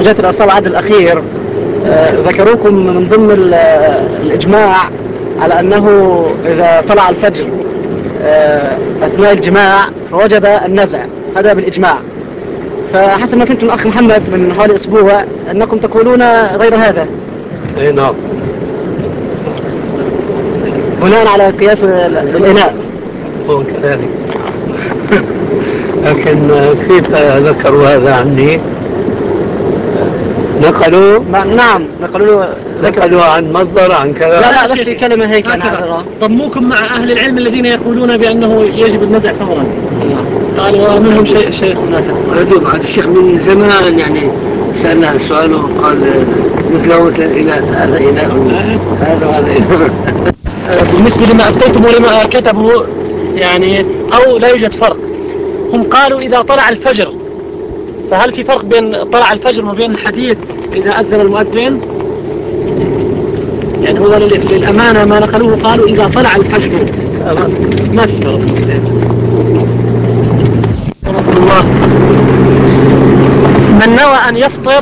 زوجات الإرسال العدد الأخير ذكروكم من ضمن الإجماع على أنه إذا طلع الفجر أثناء الجماع فوجب النزع، هذا بالإجماع. فحسب ما فهمت من الأخ محمد من حوالي أسبوع أنكم تقولون غير هذا. أي نعم، بناء على قياس الإناء. هو كذلك. لكن كيف ذكروا هذا عني؟ نقلوا؟ نعم نقلوا عن مصدر عن كذا. لا بس كلمة هيك أنا ضموكم مع أهل العلم الذين يقولون بأنه يجب النزع فورا. قالوا ومنهم شيخ هناك. هذا الشيخ من زمان يعني سألنا السؤال وقال مثله إلى هذا إناء هذا وهذا إناء. بالنسبة لما أبطيتم ولما كتبوا يعني أو لا يوجد فرق. هم قالوا إذا طلع الفجر، فهل في فرق بين طلع الفجر وبين الحديث إذا أذن المؤذن؟ يعني هو للأمانة ما نقلوه قالوا إذا طلع الفجر ما في فرق. ورحمة الله. من نوى أن يفطر